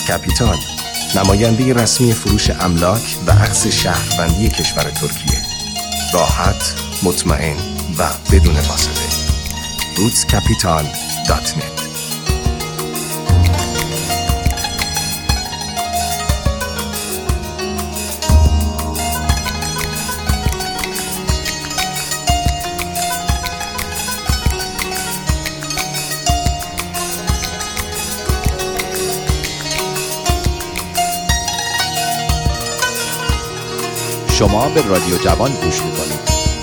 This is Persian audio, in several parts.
کپیتال، نماینده رسمی فروش املاک و اخذ شهروندی کشور ترکیه. راحت، مطمئن و بدون واسطه. rootscapital.net. شما به رادیو جوان گوش میکنید.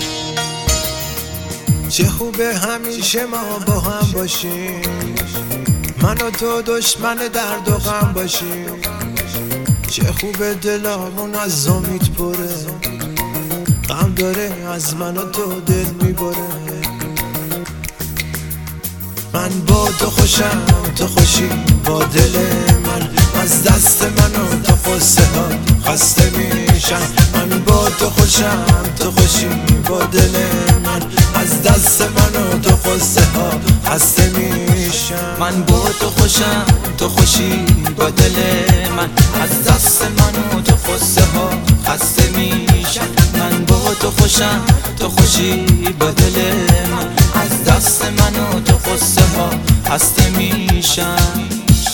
چه خوبه همیشه ما با هم باشیم، من و تو دشمن درد و غم باشیم. چه خوبه دلامون از امید پره، غم داره از من و تو دل میبره. من با تو خوشم، تو خوشی با دل من، از دست من و تو قصه ها خسته میشن. من با تو خوشم، تو خوشی با دل من، از دست من و تو قصه ها خسته میشن. من با تو خوشم، تو خوشی با دل من، از دست من و تو قصه ها خسته میشن. من با تو خوشم، تو خوشی با دل من، از دست من و تو قصه ها خسته میشن.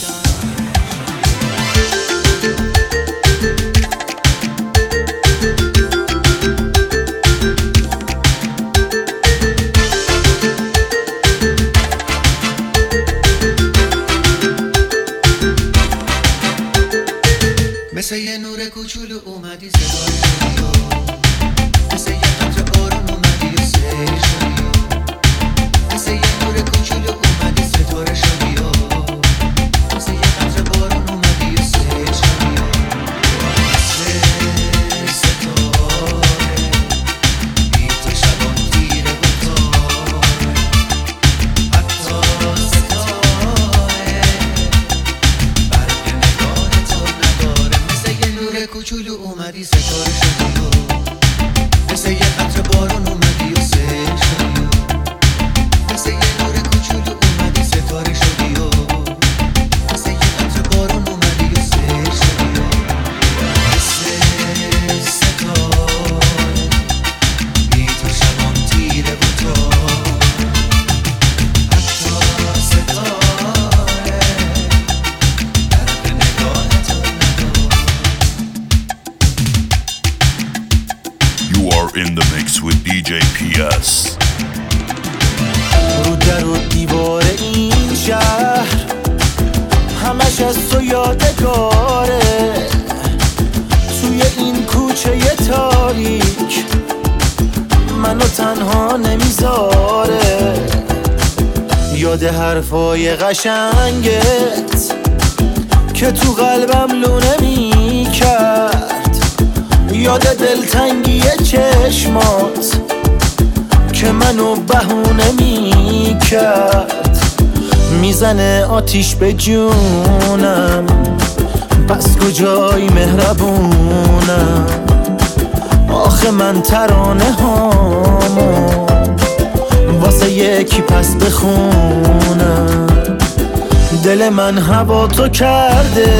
مثل یه نور کوچولو اومدی صدای شدی، مثل یه قطره بارون اومدی و سیر شدی، مثل یه نور کوچولو اومدی ستاره شدی، مثل یه قطره بارون اومدی و سیر شدی، مثل ستاره بی تو شبان تیره و تاره، حتی ستاره برق نگاه تو نداره. کوچولو اومدی ستاره شدی، مثل یه قطره بارون اومدی و سیل شدی، مثل یه نور کوچولو اومدی ستاره شدی، مثل یه قطره بارون اومدی و سیل شدی، مثل ستاره بی تو شبان تیره و تاره، حتی ستاره برق نگاه تو نداره. You are in the mix with DJ PS. رو در و دیوار این شهر همش از تو یادگاره، توی این کوچه تاریک منو تنها نمیذاره. یاد حرفای قشنگت که تو قلبم لونه میکرد، یاد دلتنگی چشمات که منو بهونه میکرد. میزنه آتیش به جونم، پس کجای مهربونم؟ آخه من ترانه هامو واسه یکی پس بخونم. دل من هوا تو کرده،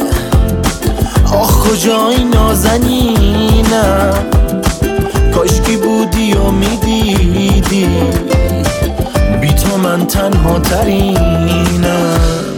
آخ کجای نازنینم؟ کاشکی بودی و میدیدی بی تو من تنها ترینم.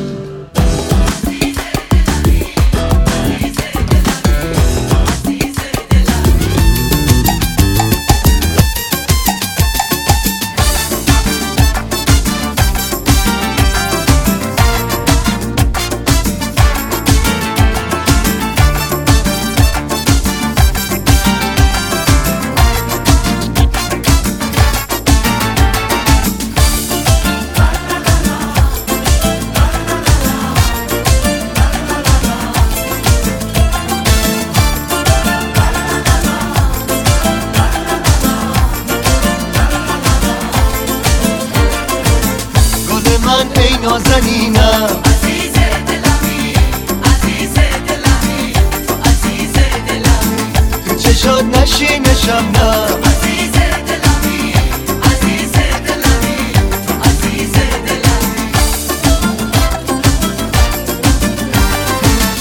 نازنینم، عزیز دلمی، عزیز دلمی، عزیز دلمی، تو چشات نشینشم نه، عزیز دلمی، عزیز دلمی، عزیز دلمی.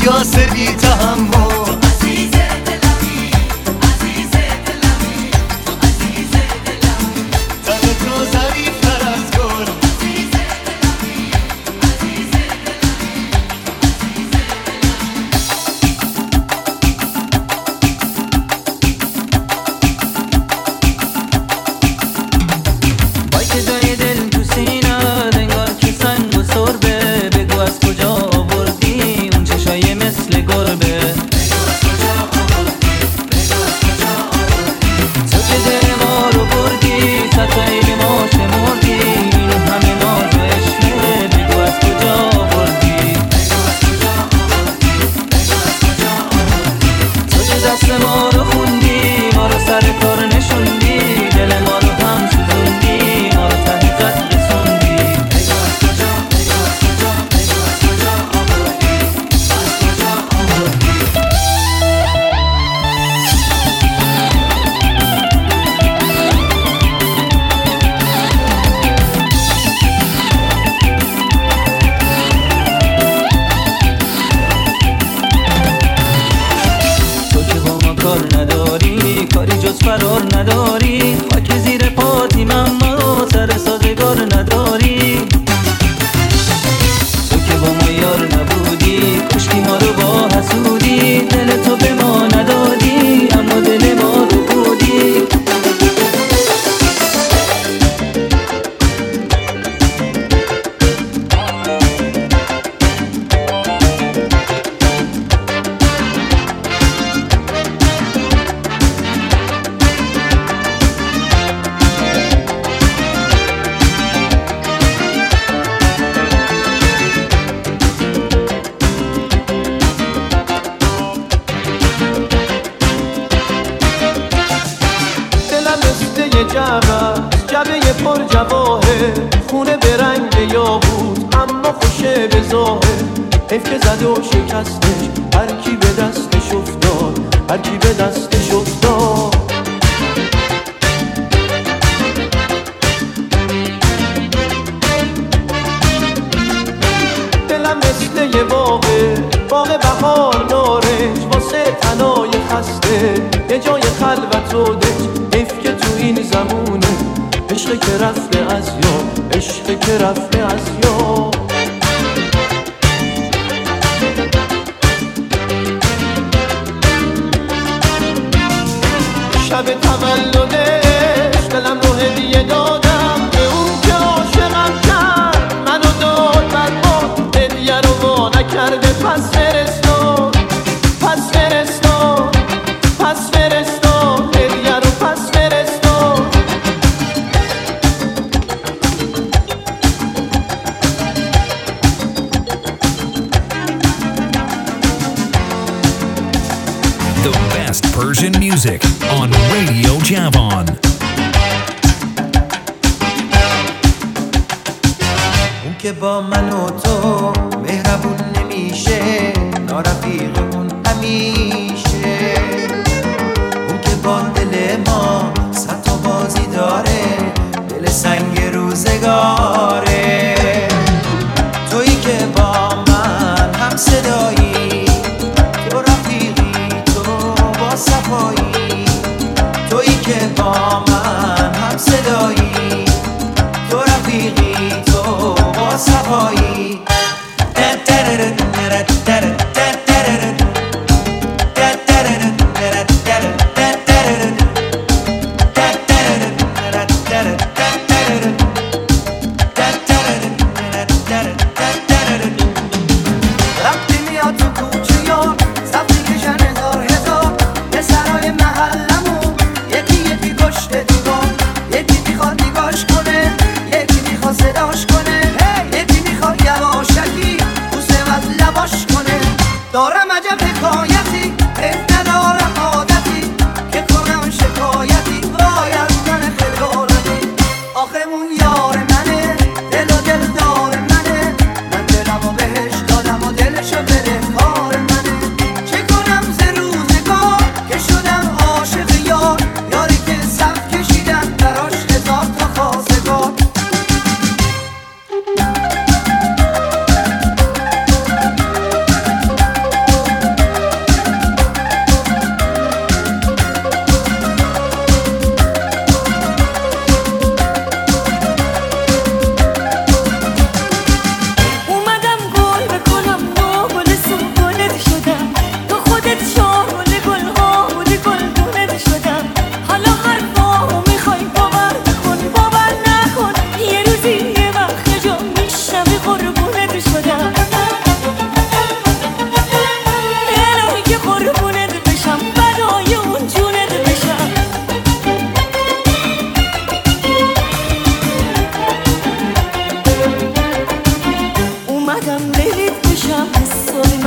قیاس بی تحمل عزیز دلمی عزیز دلمی عزیز دلمی تن تو ظریف‌تر از گل عزیز دلمی عزیز دلمی عزیز وای که جای دل تو سینه انگار که سنگ و سربه بگو از کجا آوردی اون چشای مثل گربه تو که دل ما رو بردی ستایل ما شمردی این همه ناز و عشقه بگو از کجا آوردی تو که دست ما رو خوندی ما رو سر کار نشوندی دل ما رو هم سوزوندی ما رو ته خط رسوندی تو که با ما کار نداری کاری جز فرار نداری خاک زیر پاتیم اما سر سازگار نداری تو که با ما یار نبودی کشکی ما رو با حسودی دل تو به ما ندادی اما دل ما رو بودی دلم مثل یه جبه پر جواهر خونه به رنگ یاقوت اما خوشه به ظاهر حیف که زد و شکستش هر کی به دستش افتاد هر کی به دستش افتاد دلم مثل یه باغ بهار نارنج واسه تنای خسته یه جای خلوت و دنج حیف که تو این زمونه عشق که رفته از یاد عشق که رفته از یاد شب تولدش دلم رو هدیه دادم به اون که عاشقم کرد منو داد برباد هدیه رو وا نکرده پس فرستاد پس فرستاد پس فرستاد هدیه رو پس فرستاد The best Persian music on Radio Javon. اون که با من و تو مهربون نمیشه نارفیقمون همیشه اون که با دل ما صد تا بازی داره دل سنگ روزگاره تویی که با من هم صدایی تو رفیقی تو با صفایی تویی که با من هم صدایی تو رفیقی تو با صفایی وقتی میاد تو کوچه یا صفی کشن هزار یه سرای محلمون یکی کشته دیوار یکی میخواد نگاش کنه یکی میخواد صداش کنه یکی میخواد یواشکی بوسه از لباش کنه دارم عجب حکایتی حیف ندارم عادتی که کنم شکایتی وای از من خجالتی آخه اون یار منه دل و دل دار منه من دلمو بهش دادم و دلشو بده کار منه چه کنم ز روزگار که شدم عاشق یار یاری که صف کشیدم براش هزار تا خواستگار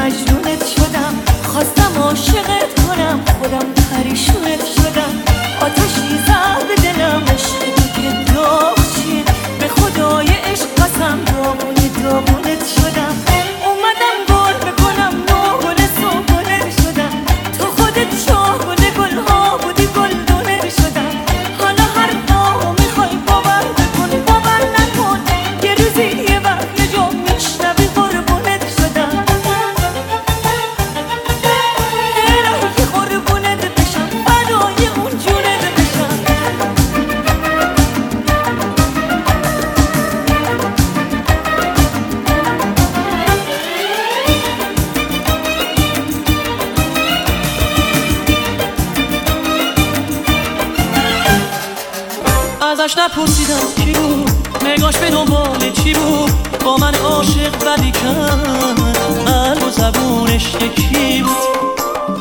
مجنونت شدم، خواستم عاشقت کنم، خودم پریشونت شدم. آتشی زد به دلم، عشق تو که داغ چیه، به خدای عشق قسم داغونت شدم. اومدم گل بکنم نوگل سوگلت شدم، تو خودت شاهگل گلها بودی گلدونت شدم. حالا هر نامو میخوای باور بکن باور نکن، یه روزی یه وقت یه جا میشنوی قربونت شدم. الهی که قربونت بشم فدای اون جونت بشم. ازش نپرسیدم کی بود، نگاش به دنبال چی بود، با من عاشق بدی کرد، قلب و زبونش یکی بود.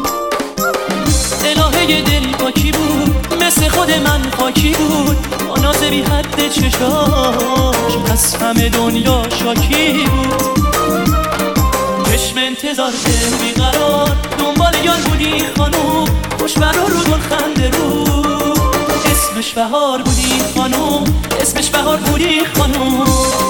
الهه دل پاکی بود، مثل خود من خاکی بود، با ناز بی حد چشاش از همه دنیا شاکی بود. چشم انتظار دل بیقرار، دنبال یار بودی خانوم، خوشبر رو گل خنده رو، اسمش بهار بودی خانوم، اسمش بهار بودی خانوم.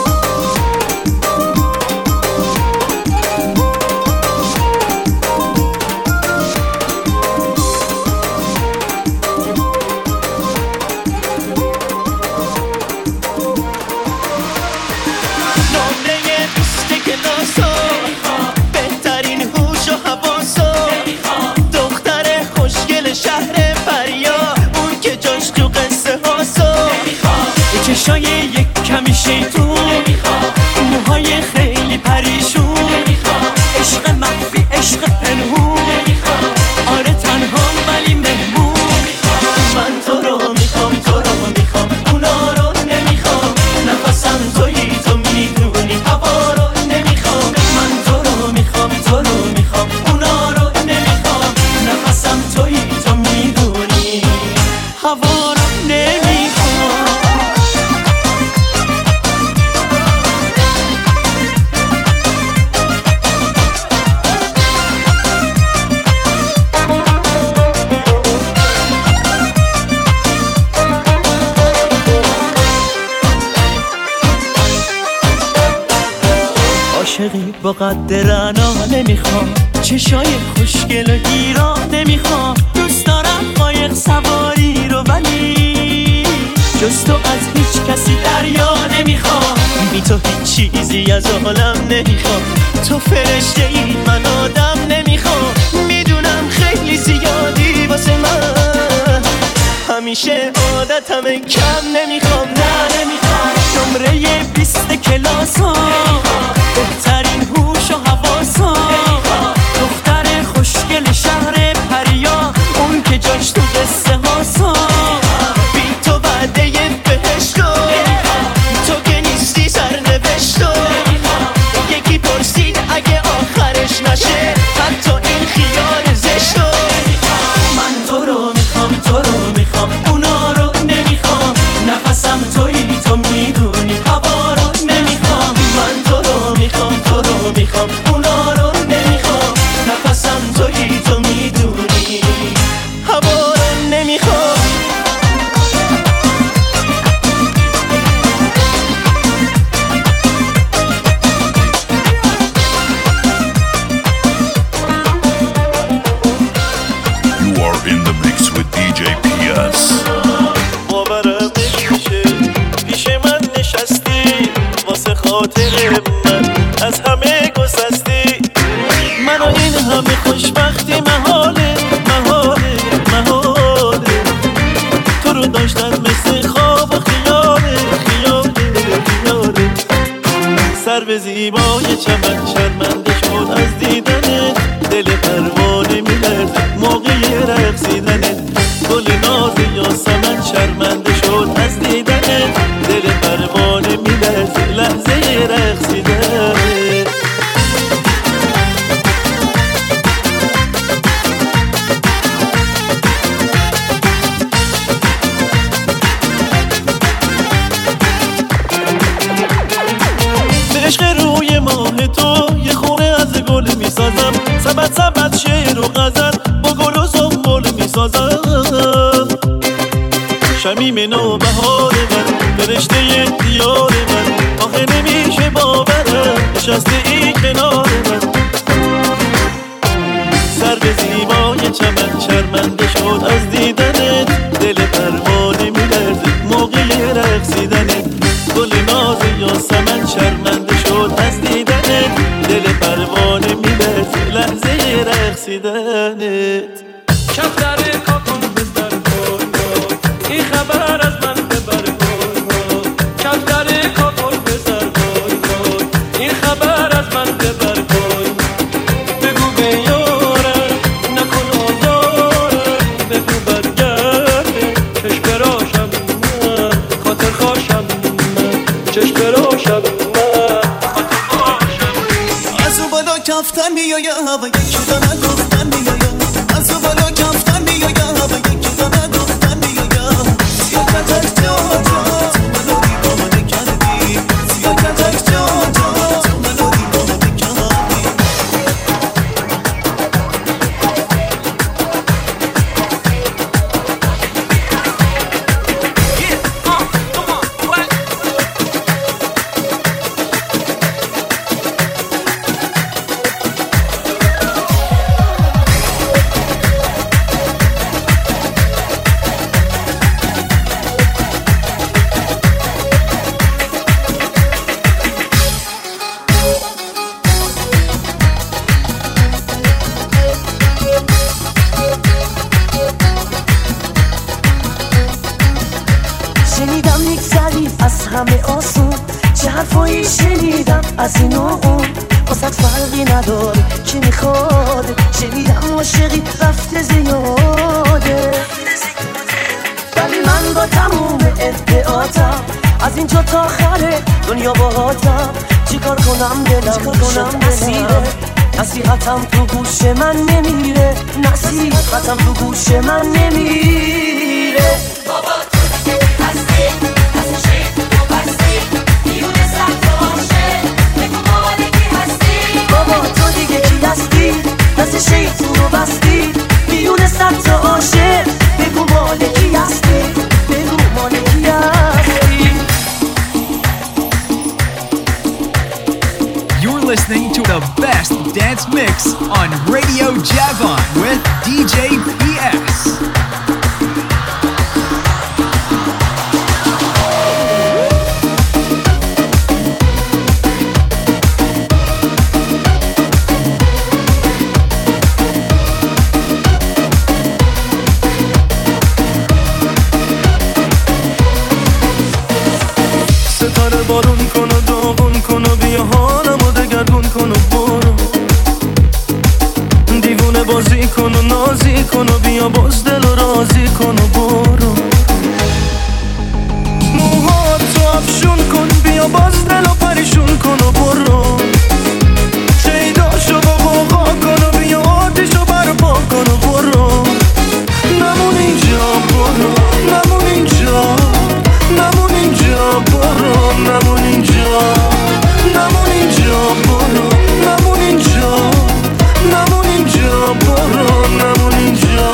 چشای یک کمی شیطون، موهای خیلی پریشون، عشق مخفی عشق پنهون، آره تنها ولی مهمون. من تو رو میخوام تو رو میخوام، اونا رو نمیخوام، نفسم تویی تو میدونی، هوا رو نمیخوام. من تو رو میخوام تو رو میخوام، اونا رو نمیخوام، نفسم تویی تو میدونی، هوا رو نمیخوام. عاشقی با قد رعنا نمیخوام، چشای خوشگل و گیرا نمیخوام، دوست دارم قایق سواری رو ولی جز تو از هیچ کسی دریا نمیخوام. بی تو هیچ چیزی از عالم نمیخوام، تو فرشته ای من آدم نمیخوام. میدونم خیلی زیادی واسه من، همیشه عادتم کم نمیخوام، نه نمیخوام. نمره 20 کلاسا، بهترین هوش و حواسا، دختر خوشگل شهر پریا، اون که جاش تو قصه هاسا. بی تو وعده بهشتو، تو که نیستی سرنوشتو. یکی پرسید اگه آخرش نشه حتی این خیال زشتو. من تو رو میخوام تو رو میخوام، اونا رو نمیخوام، نفسم تویی تو میدونی، هوا رو نمیخوام. من تو رو میخوام تو رو میخوام، اونا رو نمیخوام، نفسم تویی تو میدونی، هوا رو نمیخوام. سبت سبت شعر و غزل با گل و زنبول میسازد. شمیم نوبهار من فرشته دیار من، آخه نمیشه باورم نشسته ای کنار من. سر به زیبای چمن شرمنده شد از دیدنت، دل پروانه میلرزه موقع رقصیدنت. گل ناز یاسمن شرمنده شد از دیدنت، دل پروانه میلرزه لحظه رقصیدنت. کفتر کاکم بزر گل این خبر از من ببر گل. کفتر کاکم بزر گل این خبر از من ببر گل. بگو به یارم نکن آزارم، بگو برگرده چشم براشم من خاطر خواشم من، چشم براشم من خاطر خواشم. از اون بالا کفتر میایم و یکی دانه گفتن میایم. از اون بالا کفتر میایم و یکی دانه گفتن میایم. سیاکتک جان جان تو منو دیوانه کردی، سیاکتک جان جان تو منو دیوانه کردی. شنیدم میگذری از همه آسون، چه حرفایی شنیدم از این و اون، واسه فرقی نداره چی میخواد. شنیدم عاشقی رفته زیاده، ولی من با تموم ادعاتم از اینجا تا آخر دنیا باهاتم. چیکار کنم دلم شد اسیره، نصیحتم تو گوش من نمیره، نصیحتم تو گوش من نمیره. بابا بابا تو دیگه کی هستی؟ دست شیطون رو بستی میونه صد تا عاشق. بگو مال کی هستی؟ بگو مال کی هستی؟ You're listening to the best dance mix on Radio Javon with DJ PS. ستاره بارون کن و داغون کن و بیا حالمو دگرگون کن و برو. دیوونه بازی کن و نازی کن و بیا باز دل و رازی کن و برو. موهاتو افشون کن بیا باز دل و پریشون کن و برو. شیداشو با غوغا کن و بیا آتیشو برپا کن و برو. نمون اینجا برو، نمون اینجا، نمون اینجا برو، نمون اینجا، نمون اینجا برو، نمون اینجا، نمون اینجا برو، نمون اینجا.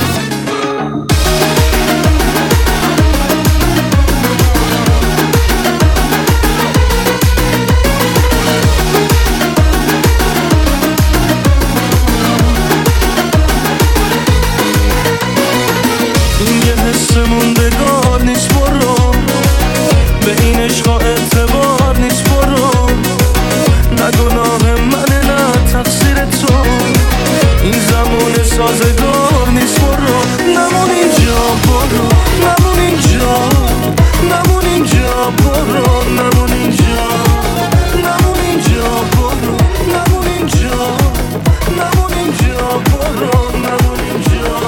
این یه حس موندگار نیست برو، به این عشقا اعتبار نیست برو. نه گناه منه نه تقصیر تو، این زمان سازگار نیست برو. نمون اینجا برو، نمون اینجا، نمون اینجا برو، نمون اینجا، نمون اینجا برو، نمون اینجا، نمون اینجا برو، نمون اینجا.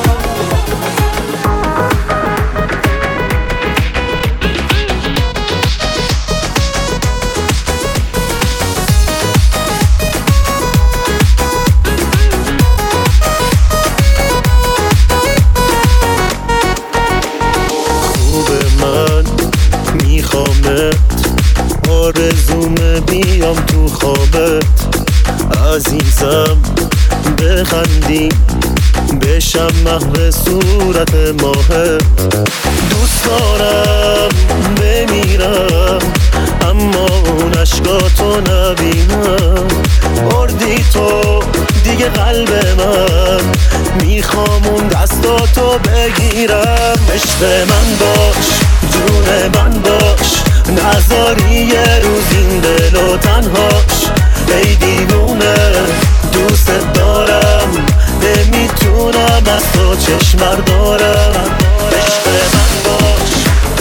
بخندیم بشم محو صورت ماهه. دوست دارم بمیرم اما اون عشقاتو نبینم. بردی تو دیگه قلب من، میخوام اون دستاتو بگیرم. عشق من باش، جون من باش، نذاری یه روز این دلو تنهاش. ای دیوونه دوست دارم، نمیتونم از تو چشم بردارم. عشق من باش.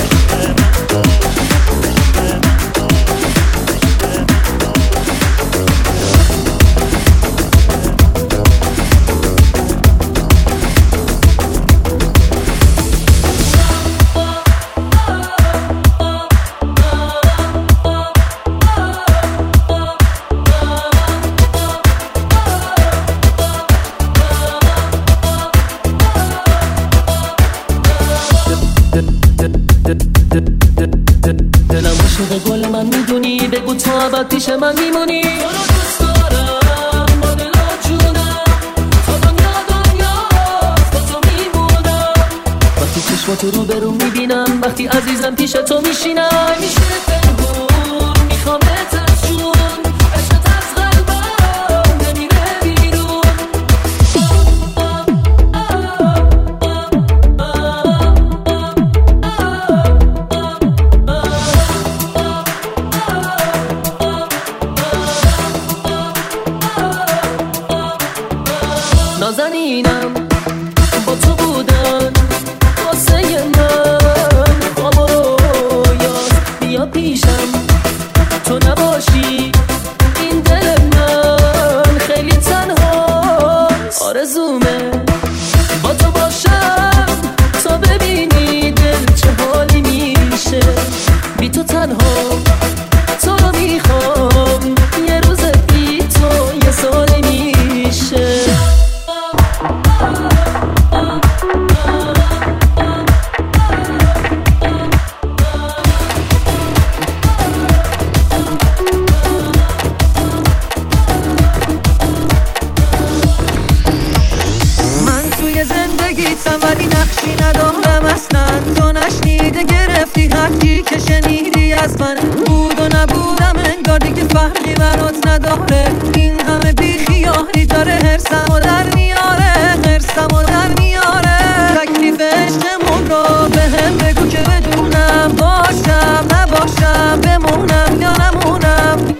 دلم عاشق گل من میدونی، بگو تو ابد پیش من میمونی. تو رو دوست دارم با دل و جونم، تا دنیا با تو میمونم. وقتی چشماتو رو به رو میبینم، وقتی عزیزم پیش تو میشینم. میشه پنهون میخوامت از جون، عشقت از قلبم نمیره بیرون. نازنینم با تو بودن واسه من، خواب و رویات بیا پیشم تو نباشی. این دل من خیلی تنهاست، آرزومه با تو باشم تا ببینی دل چه حالی میشه. بی تو تنها تو رو میخوام، یه روز بی تو یه سالی میشه. ولی نقشی ندارم اصلا، تو نشنیده گرفتی هرچی که شنیدی از من. بود و نبودم انگار دیگه فرقی برات نداره. این همه بیخیالی داره حرسمو در میاره، حرسمو در میاره. تکلیف عشقمون رو به هم بگو که بدونم، باشم نباشم، بمونم یا نمونم.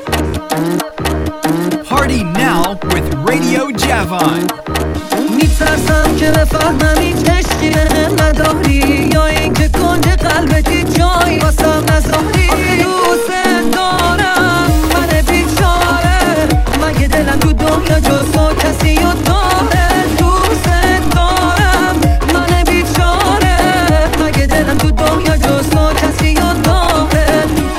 Party now with Radio Javon. میترسم که بفهمم هیچ عشقی به هم نداری، یا اینکه کنج قلبت هیچ جایی واسم نذاری. آخه دوست دارم من بیچاره، مگه دلم تو دنیا جز تو کسی رو داره. دوست دارم من بیچاره، مگه دلم تو دنیا جز تو کسی رو داره.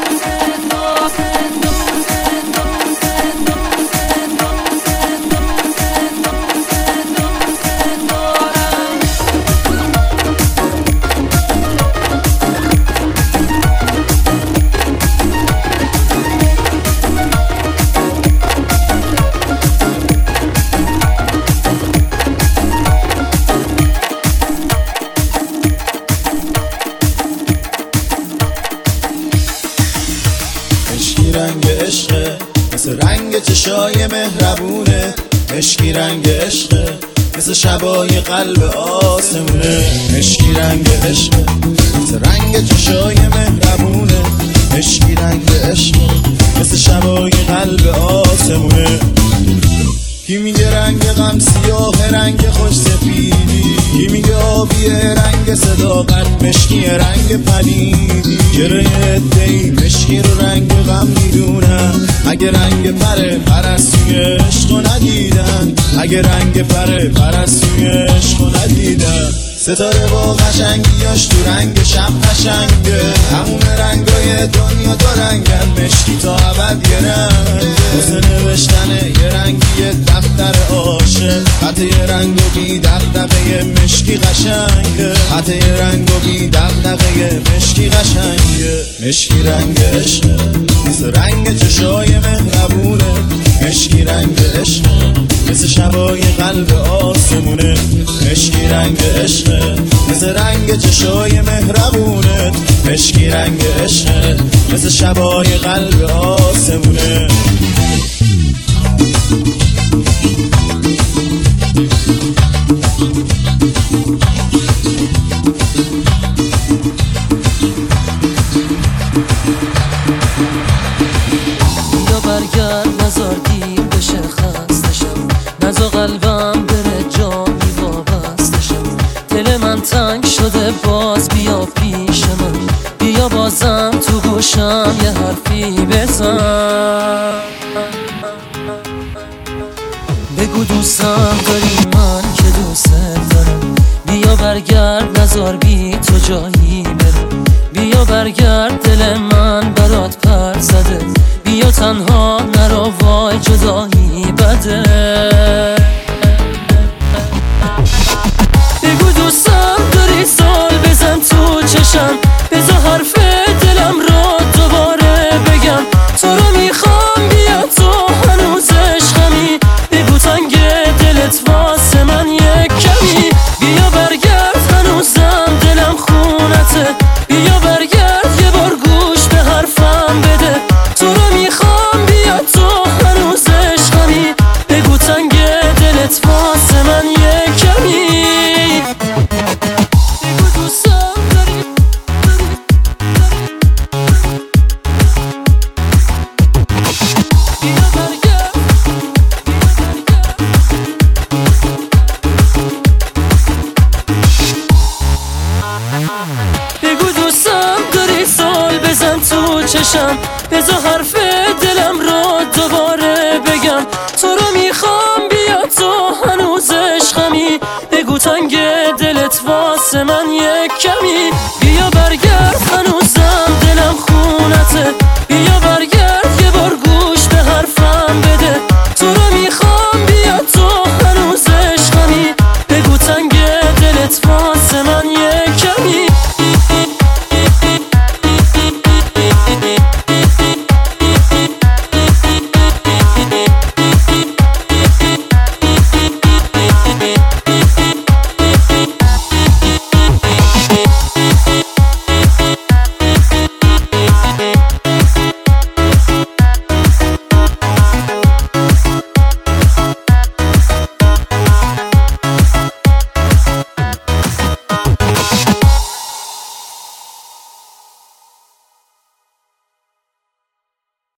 چشای مهربونه، مشکی رنگ عشقه، مثل شبای قلب آسمونه. مشکی رنگ عشقه، مثل رنگ چشای مهربونه، مشکی رنگ عشقه، مثل شبای قلب آسمونه. کی میگه رنگ غم سیاه، رنگ خوش سفیدی، کی میگه آبیه رنگ صداقت، مشکی رنگ پلیدی. چرا یه عده‌ای مشکی رو رنگ غم میدونن، اگه رنگ پرستوی عشقو ندیدن، اگه رنگ پرستوی عشقو ندیدن. ستاره با قشنگیاش تو رنگ شب قشنگه، همون رنگای دنیا دو رنگن، مشکی تا ابد یه رنگ. واسه نوشتن یه رنگی دفتر عاشق، خط یه رنگ و بی دغدغه مشکی قشنگه، خط یه رنگ و بی دغدغه مشکی قشنگه. مشکی رنگ عشقه، مثل رنگ چشای مهربونه، مشکی رنگ عشقه، مثل شبای قلب آسمونه، مشکی رنگ عشقه مثل رنگ چشای مهربونت، مشکی رنگ عشقه مثل شبای قلب آسمونه. یا برگرد نزار دیر بشه خستشم، نزا قلبم بره جایی وابستشم. دل من تنگ شده باز بیا پیش من، بیا بازم تو گوشم یه حرفی بزن. بگو دوستم داری من که دوست دارم، بیا برگرد نزار بی تو جایی برم. بیا برگرد دل من برات پر زده، بیا تنها نرو وای جدایی بده. بگو دوستم داری سال بزن تو چشم، بذار حرف دلم رو دوباره بگم. تو رو میخوام بیا تو هنوز عشقمی، بگو تنگ دلت واسه من یک کمی. بیا برگرد هنوزم دلم خونته، بیا برگرد یه بار گوش به حرفم بده. تو رو میخوام بیا تو هنوز عشقمی، بگو تنگ دلت واسه من یک کمی. بگو دوستم داری بیا برگرد. بگو دوستم داری سال بزن تو چشم، بذار حرف دلم رو دوباره بگم. تو رو میخوام بیا تو هنوز عشقمی، بگو تنگ دلت واسه من یک کمی.